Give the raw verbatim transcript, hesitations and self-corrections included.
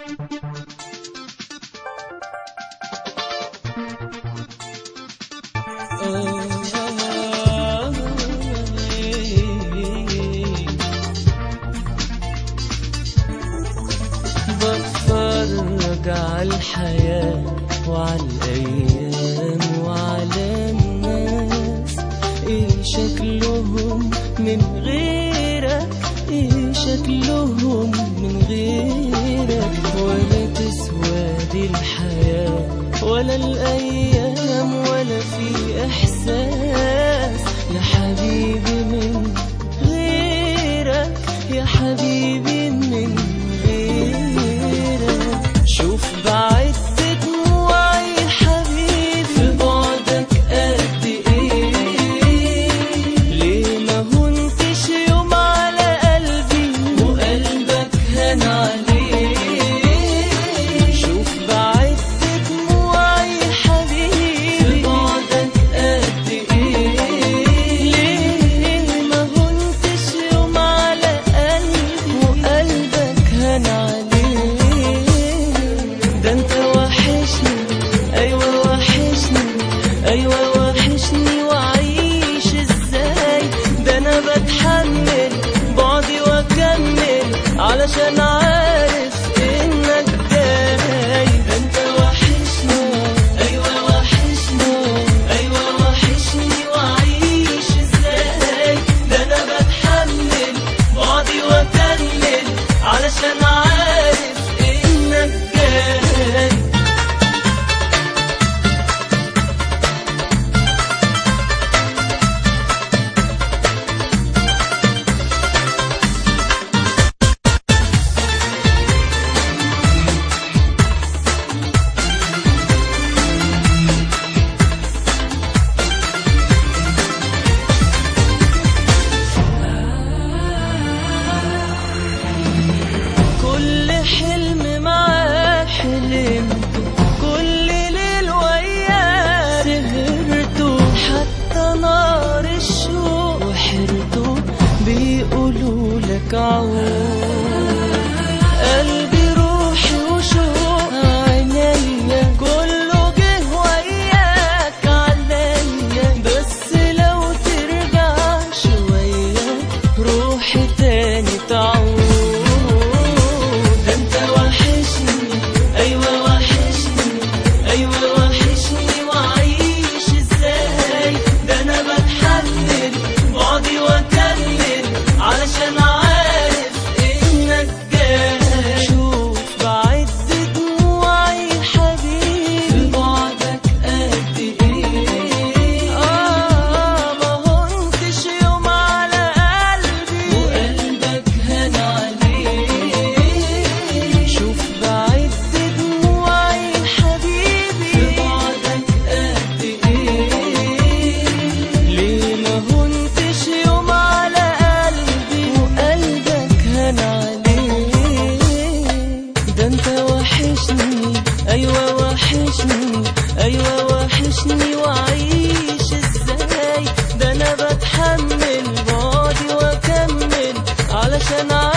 بتفرج على الحياة وعلى الأيام وعلى الناس، إيه شكلهم من غيرك، إيه شكلهم من غيرك. ولا تسوى دي الحياة ولا الأيام ولا في إحساس يا حبيبي من غيرك، يا حبيبي من غيرك. شوف بعد دموعي حبيبي في بعدك قد إيه، ليه ما هنتش يوم على قلبي وقلبك هان عليه. شوف بعد دموعي حبيبي في بعدك قد إيه، ليه ما هنتش يوم على قلبي وقلبك هان عليه. ده انت وحشني، ايوه وحشني، ايوه وحشني، وعيش ازاي؟ ده انا بتحمل بعدي واكمل علشان عارف انك جاي. ده انت وحشني، ايوه وحشني، ايوه وحشني، وعيش ازاي؟ ده انا بتحمل بعدي واكمل علشان عارف انك جاي. كل حلم معاه حلمته، كل ليل وياه سهرته، حتى نار الشوق وحرته بيقولوا لك عود. قلبي روحي وشوق عينيا كله جه وياك عليا، بس لو ترجع شوية روحي تاني تعود. علشان عارف انك جاي. شوف بعد دموعي حبيبي في بعدك قد ايه، اه ما هنتش يوم على قلبي وقلبك هان عليه. شوف بعد دموعي حبيبي في بعدك قد ايه، ليه ما هنتش يوم على وقلبك هان عليه. ده انت وحشني، ايوه وحشني، ايوه وحشني، وعيش ازاي؟ ده انا بتحمل بعدي واكمل علشان